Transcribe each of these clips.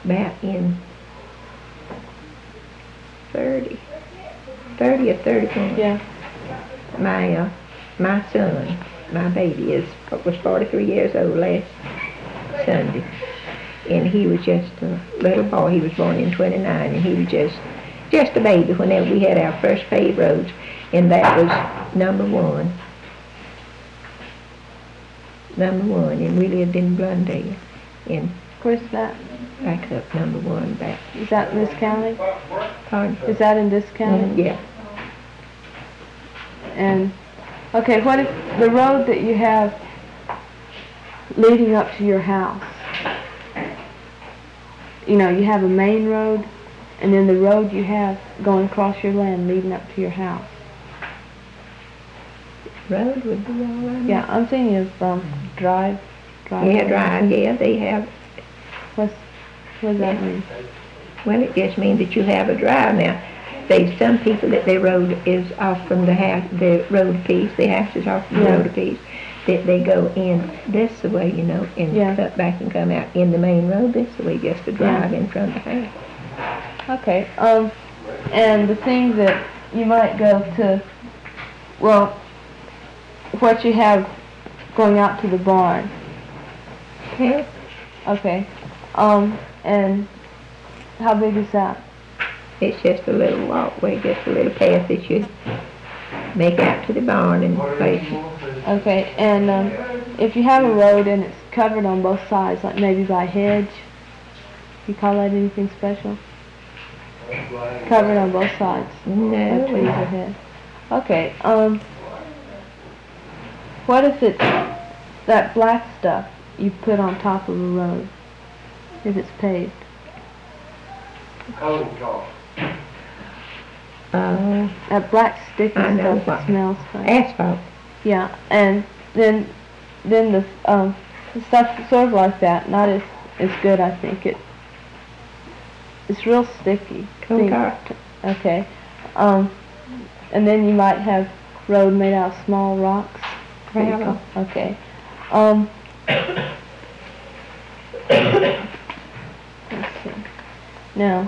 about in 30 or 31. Yeah. My son, my baby, was 43 years old last Sunday, and he was just a little boy. He was born in 29, and he was just a baby whenever we had our first paved roads, and that was number one, and we lived in Blundell, and Where's that? back up number one back. Is that in this county? Pardon? Is that in this county? Yeah. And, okay, what if the road that you have leading up to your house, you know, you have a main road, and then the road you have going across your land leading up to your house? Road would be all right. Yeah, I'm thinking of drive. Yeah, drive, yeah, they have. What does that mean? Well, it just means that you have a drive now. There's some people that their road is off from the house, the road piece, the house is off from the road piece, that they go in this way, you know, and cut back and come out in the main road this way, just to drive in front of the house. Okay, and the thing that you might go to, well, what you have going out to the barn. Okay. Okay. And how big is that? It's just a little walkway, just a little path that you make out to the barn and place it. Okay, and if you have a road and it's covered on both sides, like maybe by hedge, you call that anything special? Covered on both sides? No. Like trees or hedge. Okay, what if it's that black stuff you put on top of a road, if it's paved? That black sticky stuff that smells funny. Asphalt. Yeah, and then the stuff sort of like that, not as good, I think. It's real sticky. Coal tar. Okay. And then you might have road made out of small rocks. Gravel. Okay. Let's see. Now,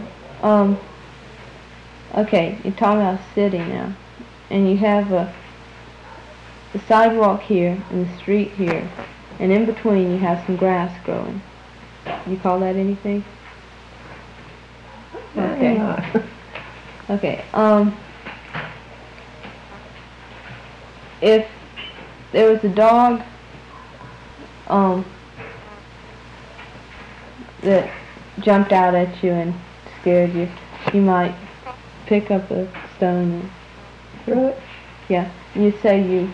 okay, you're talking about a city now, and you have the sidewalk here and the street here, and in between you have some grass growing. You call that anything? Okay. Okay. If there was a dog that jumped out at you and scared you, you might pick up a stone and throw it. Yeah. Would you say you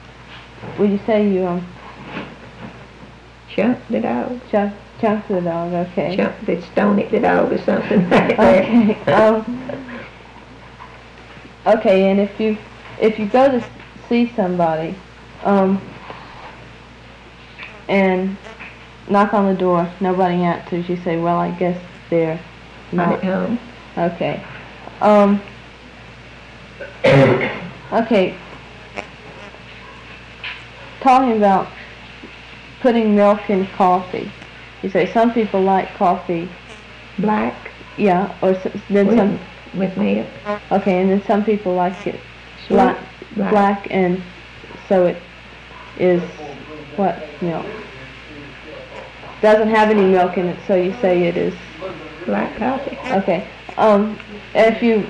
chunked the dog? Chunked the dog, okay. Chunked it, stoned the dog or something like that. Okay. Okay, and if you go to see somebody, and knock on the door, nobody answers, you say, well, I guess they're not at home. Okay. Okay. Talking about putting milk in coffee. You say some people like coffee black. Yeah, or then some with milk. Okay, and then some people like it black, and so it is what milk? Doesn't have any milk in it, so you say it is black coffee. Okay. If you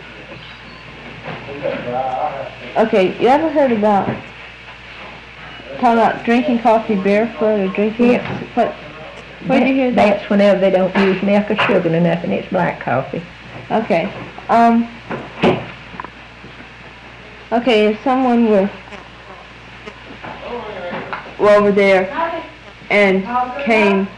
you ever heard about talking about drinking coffee barefoot or drinking what? Where did you hear that? That's whenever they don't use milk or sugar or nothing. It's black coffee. Okay. Okay, if someone were over there and came